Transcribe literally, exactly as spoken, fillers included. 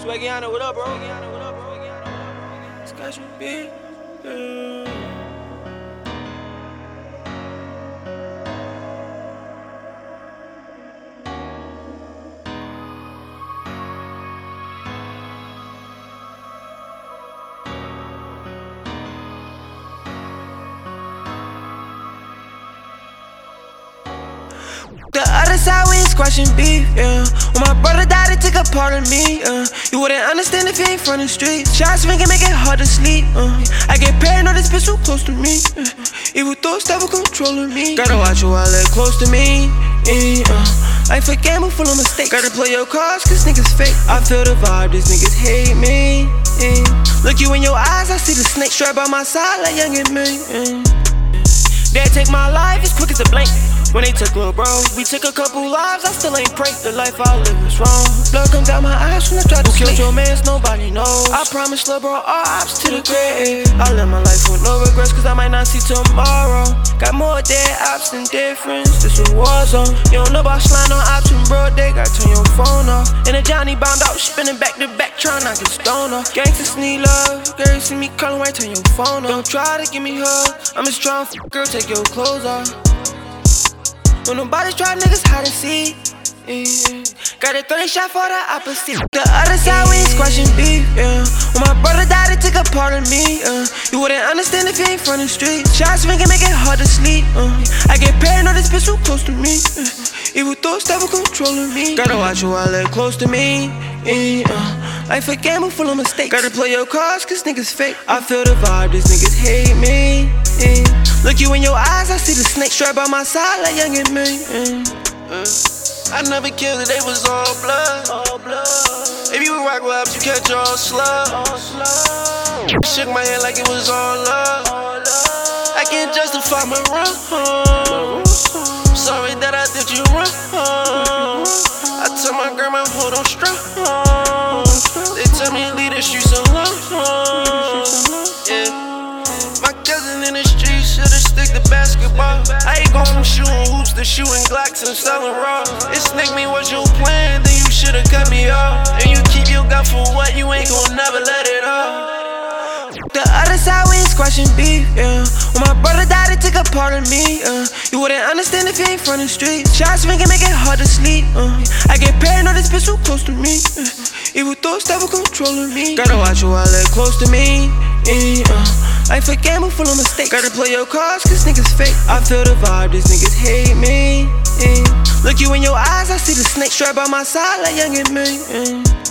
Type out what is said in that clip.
Swaggiano, what up, bro? What up, bro? It's got you big. Yeah. The other side, we ain't squashing beef, yeah. When my brother died, it took a part of me, yeah. You wouldn't understand if you ain't from the streets. Shots ringing, make it hard to sleep, uh. I get paranoid, this bitch too close to me, uh. Evil thoughts that were controlling me. Gotta watch you while they're close to me, yeah, uh. Life a game, I'm full of mistakes. Gotta play your cards, cause niggas fake. I feel the vibe, these niggas hate me, yeah. Look you in your eyes, I see the snake straight by my side like young and me, yeah. They take my life as quick as a blink. When they took Lil' Bro, we took a couple lives, I still ain't pray. The life I live is wrong. Blood comes out my eyes when I try to Who killed your mans, nobody knows. I promise Lil' Bro, all ops to the grave. I live my life with no regrets, cause I might not see tomorrow. Got more dead ops than difference, this a war zone. You don't know about slime on ops and bro, they got turn your phone off. And a Johnny bombed out, spinning back to back, trying not to stone off. Gangsters need love, girl, you see me calling right, turn your phone off. Don't try to give me hugs, I'm a strong f girl, take your clothes off. When nobody's try, niggas hide and seek, yeah. Got a thirty shot for the opposite. The other side, we ain't squashing beef, yeah. When my brother died, it took a part of me, yeah. You wouldn't understand if you ain't from the streets. Shots ringing, make it hard to sleep, uh. I get paranoid, this bitch too close to me, uh. Evil thoughts that were controlling me. Gotta watch you while they're close to me, yeah, uh. Life a game, I'm full of mistakes. Gotta play your cards, cause niggas fake. I feel the vibe, these niggas hate me, yeah. Look you in your eyes, I see the snake straight by my side like young and me, yeah. uh. I never killed it, they was all blood. All blood. If you rock raps, you catch all slug. All slug. Shook my head like it was all love. All love. I can't justify my run. Sorry that I did you wrong. I tell my grandma, hold on strong. They tell me leave the streets alone. Yeah. My cousin in the streets should've stick to basketball. I ain't going from shooting hoops to shooting Glocks and selling raw. It snake me what you plan, then you should've cut me off. And you keep your gun for what, you ain't gon' never let it off. The other side, we ain't squashing beef, yeah. When my brother died, it took a part of me, yeah. You wouldn't understand if you ain't from the streets. Shots ringing, make it hard to sleep, uh. I get paranoid, this bitch too close to me, uh. Evil thoughts that were controlling me. Gotta watch you while they're close to me, yeah, uh. Life a game, I'm full of mistakes. Gotta play your cards, cause niggas fake. I feel the vibe, these niggas hate me, yeah. Look you in your eyes, I see the snake straight by my side like young and me, yeah.